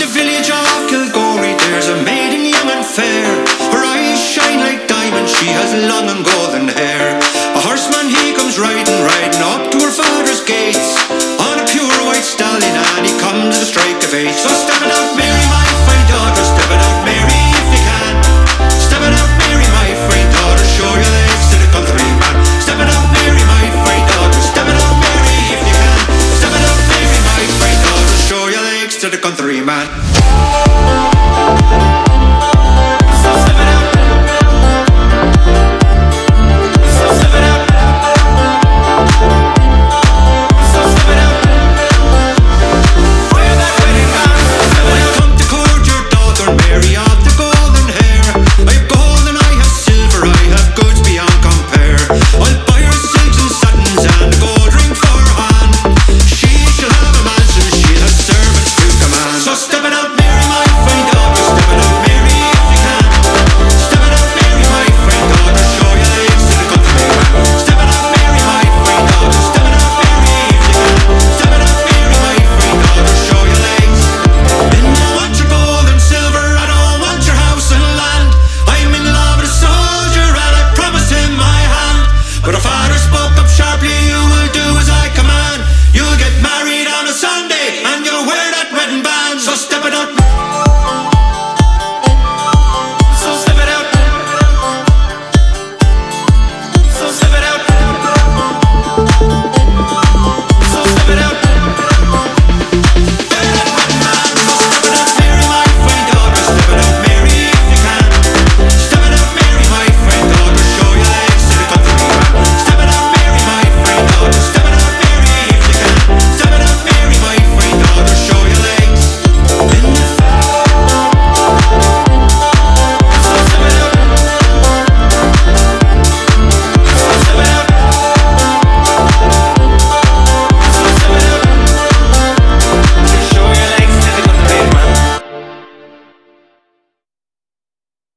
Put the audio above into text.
the village of Kilgorey there's a maiden young and fair. Her eyes shine like diamonds, she has long and golden hair. A horseman he comes riding, riding up to her father's gates, on a pure white stallion, and he comes at a strike of 8. So step it out, Mary, my fine daughter, step it out, Mary, if you can. Step it out, Mary, my fine daughter, show your legs to the countryman. Step it out, Mary, my fine daughter, step it out, Mary, if you can. Step it out, Mary, my fine daughter, show your legs to the countryman.